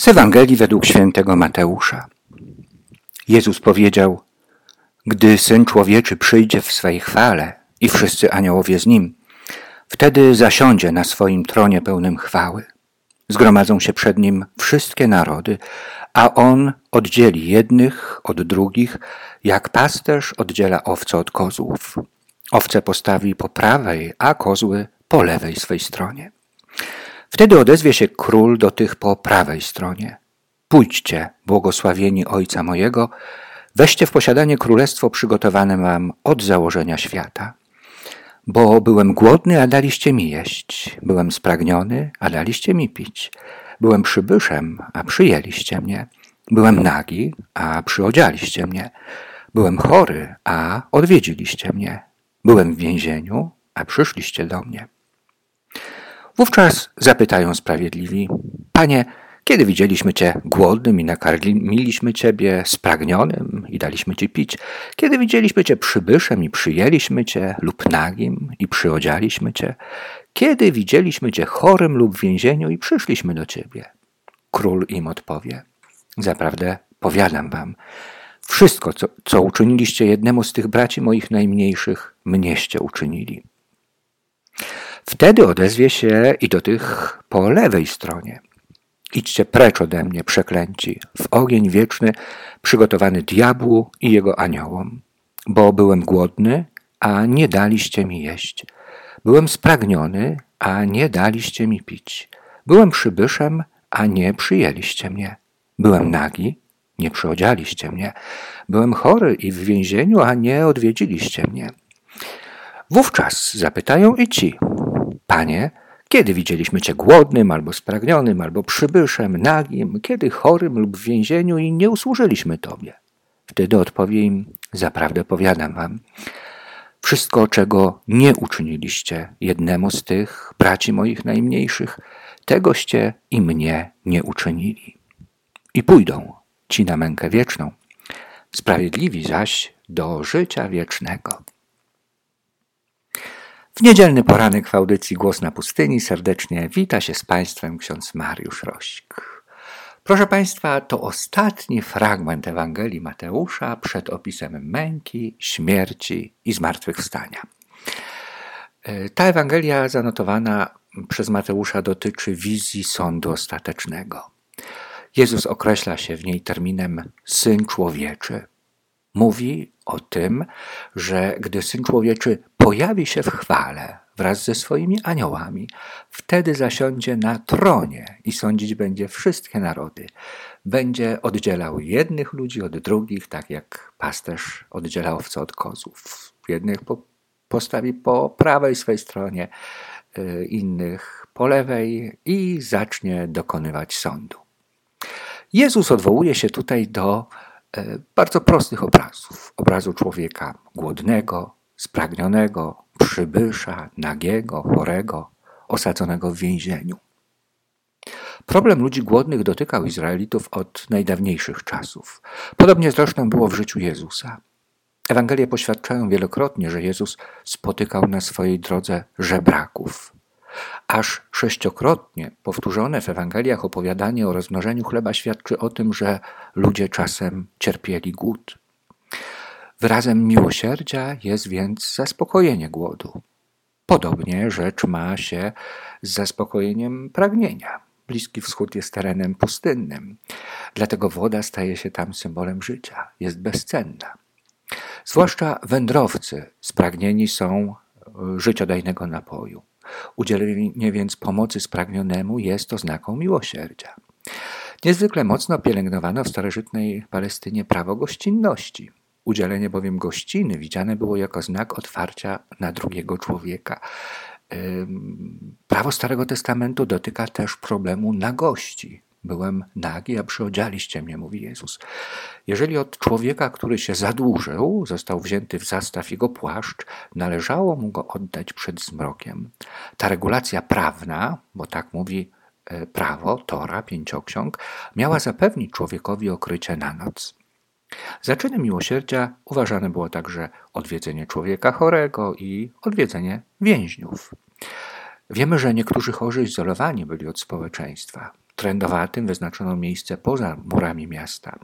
Z Ewangelii według świętego Mateusza. Jezus powiedział: gdy Syn Człowieczy przyjdzie w swej chwale i wszyscy aniołowie z Nim, wtedy zasiądzie na swoim tronie pełnym chwały. Zgromadzą się przed Nim wszystkie narody, a On oddzieli jednych od drugich, jak pasterz oddziela owce od kozłów. Owce postawi po prawej, a kozły po lewej swej stronie. Wtedy odezwie się król do tych po prawej stronie: pójdźcie, błogosławieni Ojca mojego, weźcie w posiadanie królestwo przygotowane wam od założenia świata. Bo byłem głodny, a daliście mi jeść. Byłem spragniony, a daliście mi pić. Byłem przybyszem, a przyjęliście mnie. Byłem nagi, a przyodzialiście mnie. Byłem chory, a odwiedziliście mnie. Byłem w więzieniu, a przyszliście do mnie. Wówczas zapytają sprawiedliwi: Panie, kiedy widzieliśmy Cię głodnym i nakarmiliśmy Ciebie, spragnionym i daliśmy Ci pić? Kiedy widzieliśmy Cię przybyszem i przyjęliśmy Cię, lub nagim i przyodzialiśmy Cię? Kiedy widzieliśmy Cię chorym lub w więzieniu i przyszliśmy do Ciebie? Król im odpowie: zaprawdę powiadam wam, wszystko, co uczyniliście jednemu z tych braci moich najmniejszych, mnieście uczynili. Wtedy odezwie się i do tych po lewej stronie: idźcie precz ode mnie, przeklęci, w ogień wieczny przygotowany diabłu i jego aniołom. Bo byłem głodny, a nie daliście mi jeść. Byłem spragniony, a nie daliście mi pić. Byłem przybyszem, a nie przyjęliście mnie. Byłem nagi, nie przyodzialiście mnie. Byłem chory i w więzieniu, a nie odwiedziliście mnie. Wówczas zapytają i ci: Panie, kiedy widzieliśmy Cię głodnym, albo spragnionym, albo przybyszem, nagim, kiedy chorym lub w więzieniu i nie usłużyliśmy Tobie? Wtedy odpowie im: zaprawdę powiadam wam, wszystko, czego nie uczyniliście jednemu z tych braci moich najmniejszych, tegoście i mnie nie uczynili. I pójdą ci na mękę wieczną, sprawiedliwi zaś do życia wiecznego. W niedzielny poranek w audycji Głos na pustyni serdecznie wita się z Państwem ksiądz Mariusz Rośk. Proszę Państwa, to ostatni fragment Ewangelii Mateusza przed opisem męki, śmierci i zmartwychwstania. Ta Ewangelia zanotowana przez Mateusza dotyczy wizji sądu ostatecznego. Jezus określa się w niej terminem Syn Człowieczy. Mówi o tym, że gdy Syn Człowieczy pojawi się w chwale wraz ze swoimi aniołami, wtedy zasiądzie na tronie i sądzić będzie wszystkie narody. Będzie oddzielał jednych ludzi od drugich, tak jak pasterz oddziela owce od kozłów. Jednych postawi po prawej swej stronie, innych po lewej i zacznie dokonywać sądu. Jezus odwołuje się tutaj do bardzo prostych obrazów. Obrazu człowieka głodnego, spragnionego, przybysza, nagiego, chorego, osadzonego w więzieniu. Problem ludzi głodnych dotykał Izraelitów od najdawniejszych czasów. Podobnie zresztą było w życiu Jezusa. Ewangelie poświadczają wielokrotnie, że Jezus spotykał na swojej drodze żebraków. Aż 6-krotnie powtórzone w Ewangeliach opowiadanie o rozmnożeniu chleba świadczy o tym, że ludzie czasem cierpieli głód. Wyrazem miłosierdzia jest więc zaspokojenie głodu. Podobnie rzecz ma się z zaspokojeniem pragnienia. Bliski Wschód jest terenem pustynnym, dlatego woda staje się tam symbolem życia, jest bezcenna. Zwłaszcza wędrowcy spragnieni są życiodajnego napoju. Udzielenie więc pomocy spragnionemu jest oznaką miłosierdzia. Niezwykle mocno pielęgnowano w starożytnej Palestynie prawo gościnności. Udzielenie bowiem gościny widziane było jako znak otwarcia na drugiego człowieka. Prawo Starego Testamentu dotyka też problemu nagości. Byłem nagi, a przyodzialiście mnie, mówi Jezus. Jeżeli od człowieka, który się zadłużył, został wzięty w zastaw jego płaszcz, należało mu go oddać przed zmrokiem. Ta regulacja prawna, bo tak mówi prawo, Tora, Pięcioksiąg, miała zapewnić człowiekowi okrycie na noc. Za czyny miłosierdzia uważane było także odwiedzenie człowieka chorego i odwiedzenie więźniów. Wiemy, że niektórzy chorzy izolowani byli od społeczeństwa. trędowatym wyznaczono miejsce poza murami miasta.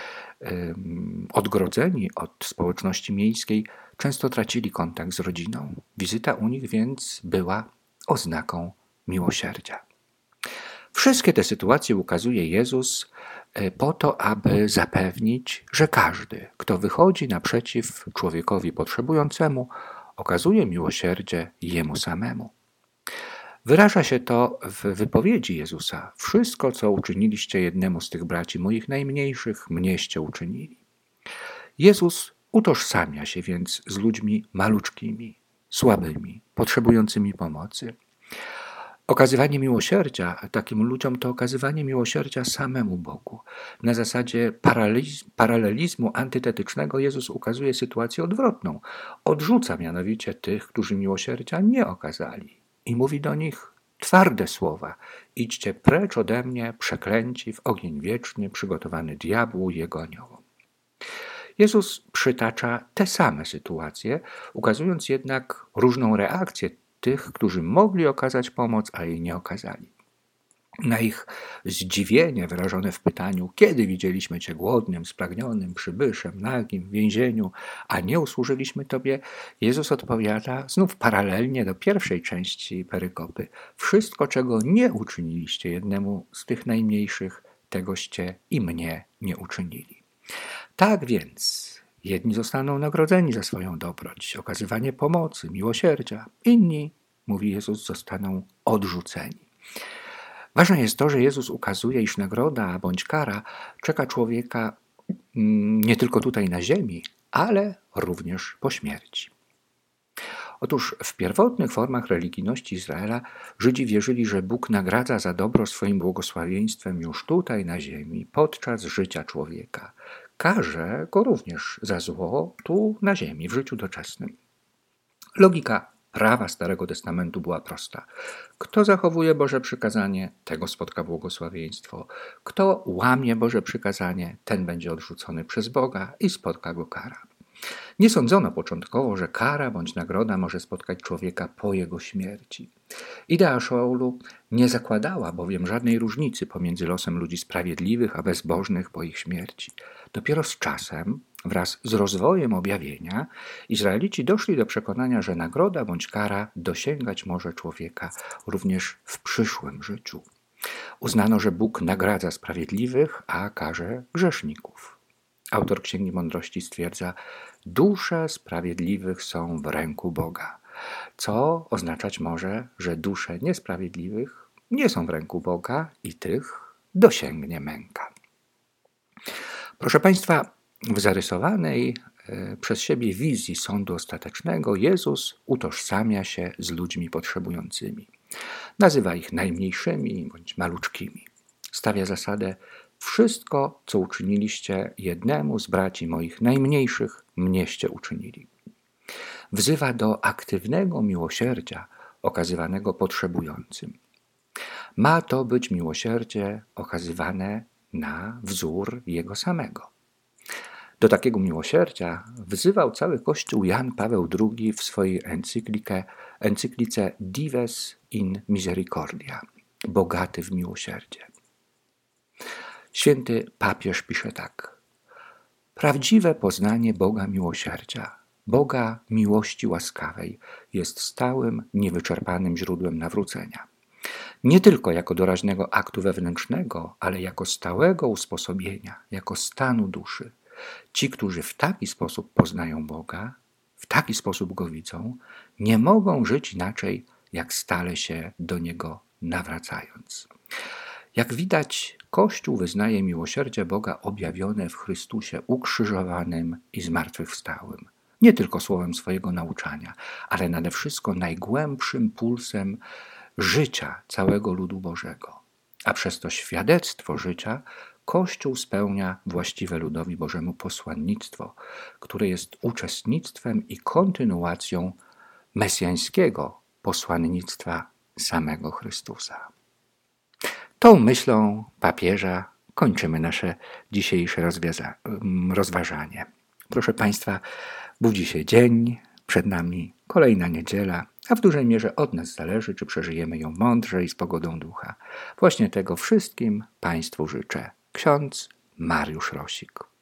Odgrodzeni od społeczności miejskiej, często tracili kontakt z rodziną. Wizyta u nich więc była oznaką miłosierdzia. Wszystkie te sytuacje ukazuje Jezus po to, aby zapewnić, że każdy, kto wychodzi naprzeciw człowiekowi potrzebującemu, okazuje miłosierdzie jemu samemu. Wyraża się to w wypowiedzi Jezusa: wszystko, co uczyniliście jednemu z tych braci moich najmniejszych, mnieście uczynili. Jezus utożsamia się więc z ludźmi maluczkimi, słabymi, potrzebującymi pomocy. Okazywanie miłosierdzia takim ludziom to okazywanie miłosierdzia samemu Bogu. Na zasadzie paralelizmu antytetycznego Jezus ukazuje sytuację odwrotną. Odrzuca mianowicie tych, którzy miłosierdzia nie okazali i mówi do nich twarde słowa: idźcie precz ode mnie, przeklęci, w ogień wieczny przygotowany diabłu i jego aniołom. Jezus przytacza te same sytuacje, ukazując jednak różną reakcję tych, którzy mogli okazać pomoc, a jej nie okazali. Na ich zdziwienie wyrażone w pytaniu: kiedy widzieliśmy Cię głodnym, spragnionym, przybyszem, nagim, w więzieniu, a nie usłużyliśmy Tobie, Jezus odpowiada znów paralelnie do pierwszej części perykopy: wszystko, czego nie uczyniliście jednemu z tych najmniejszych, tegoście i mnie nie uczynili. Tak więc jedni zostaną nagrodzeni za swoją dobroć, okazywanie pomocy, miłosierdzia. Inni, mówi Jezus, zostaną odrzuceni. Ważne jest to, że Jezus ukazuje, iż nagroda bądź kara czeka człowieka nie tylko tutaj na ziemi, ale również po śmierci. Otóż w pierwotnych formach religijności Izraela Żydzi wierzyli, że Bóg nagradza za dobro swoim błogosławieństwem już tutaj na ziemi, podczas życia człowieka. Karze go również za zło tu na ziemi, w życiu doczesnym. Logika prawa Starego Testamentu była prosta. Kto zachowuje Boże przykazanie, tego spotka błogosławieństwo. Kto łamie Boże przykazanie, ten będzie odrzucony przez Boga i spotka go kara. Nie sądzono początkowo, że kara bądź nagroda może spotkać człowieka po jego śmierci. Idea Szaulu nie zakładała bowiem żadnej różnicy pomiędzy losem ludzi sprawiedliwych a bezbożnych po ich śmierci. Dopiero z czasem, wraz z rozwojem objawienia, Izraelici doszli do przekonania, że nagroda bądź kara dosięgać może człowieka również w przyszłym życiu. Uznano, że Bóg nagradza sprawiedliwych, a karze grzeszników. Autor Księgi Mądrości stwierdza: dusze sprawiedliwych są w ręku Boga, co oznaczać może, że dusze niesprawiedliwych nie są w ręku Boga i tych dosięgnie męka. Proszę Państwa, w zarysowanej przez siebie wizji sądu ostatecznego Jezus utożsamia się z ludźmi potrzebującymi. Nazywa ich najmniejszymi bądź maluczkimi. Stawia zasadę: wszystko, co uczyniliście jednemu z braci moich najmniejszych, mnieście uczynili. Wzywa do aktywnego miłosierdzia okazywanego potrzebującym. Ma to być miłosierdzie okazywane na wzór Jego samego. Do takiego miłosierdzia wzywał cały Kościół Jan Paweł II w swojej encyklice Dives in Misericordia, bogaty w miłosierdzie. Święty papież pisze tak: prawdziwe poznanie Boga miłosierdzia, Boga miłości łaskawej jest stałym, niewyczerpanym źródłem nawrócenia. Nie tylko jako doraźnego aktu wewnętrznego, ale jako stałego usposobienia, jako stanu duszy. Ci, którzy w taki sposób poznają Boga, w taki sposób Go widzą, nie mogą żyć inaczej, jak stale się do Niego nawracając. Jak widać, Kościół wyznaje miłosierdzie Boga objawione w Chrystusie ukrzyżowanym i zmartwychwstałym. Nie tylko słowem swojego nauczania, ale nade wszystko najgłębszym pulsem życia całego ludu Bożego. A przez to świadectwo życia Kościół spełnia właściwe ludowi Bożemu posłannictwo, które jest uczestnictwem i kontynuacją mesjańskiego posłannictwa samego Chrystusa. Tą myślą papieża kończymy nasze dzisiejsze rozważanie. Proszę Państwa, budzi się dzień, przed nami kolejna niedziela, a w dużej mierze od nas zależy, czy przeżyjemy ją mądrze i z pogodą ducha. Właśnie tego wszystkim Państwu życzę. Ksiądz Mariusz Rosik.